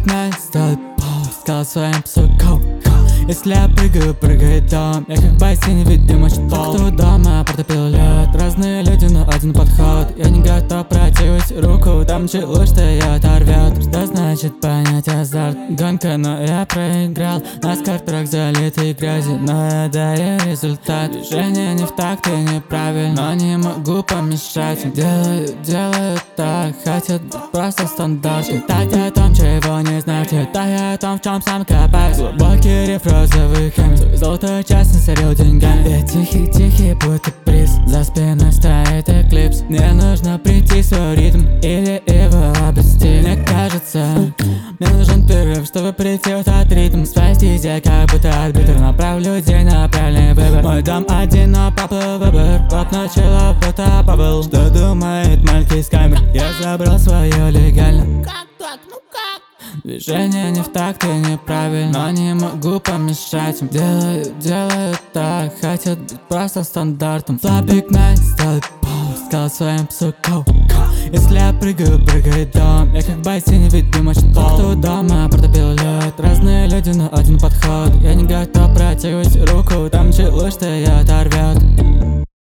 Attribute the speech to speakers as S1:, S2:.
S1: night, сделай пауз, сказал своим псукам. Если я прыгаю, прыгает дом. Я как в бассейне, видимо, читал. Кто дома протопил лед. Разные люди, но один подход. Я не готов протягивать руку там, чего что я оторвет. Что значит понять азарт? Гонка, но я проиграл. Наскар трек залитый грязью, но я даю результат. Движение не в такт и неправильно, но не могу помешать. Делаю так, хотят быть просто стандарт. Читать о том, чего не знаю, читаю о том, в чем сам копаюсь. Глубокий риф розовых хемов, золото часто сорил деньгами. Я тихий, будто приз, за спиной стоит эклипс. Мне нужно прийти в свой ритм или его обрести. Мне кажется, мне нужен перерыв, чтобы прийти в тот ритм. Своя стезя, как будто арбитр, направлю день на правильный выбор. Мой дом один, но поплыл выбор. Поп начала, будто бабл. Что думает мальки с камер? Я забрал свое легально.
S2: Как так? Ну как?
S1: Движение не в такт и неправильно, но не могу помешать им. Делаю так, хотят быть просто стандартом. Флабик найт, сделай пауз, сказал своим псукам. Если я прыгаю, прыгает дом. Я как в бассейне, видимо, читал. Кто дома протопил лед. Разные люди, но один подход. Я не готов протягивать руку там, чего что я оторвет.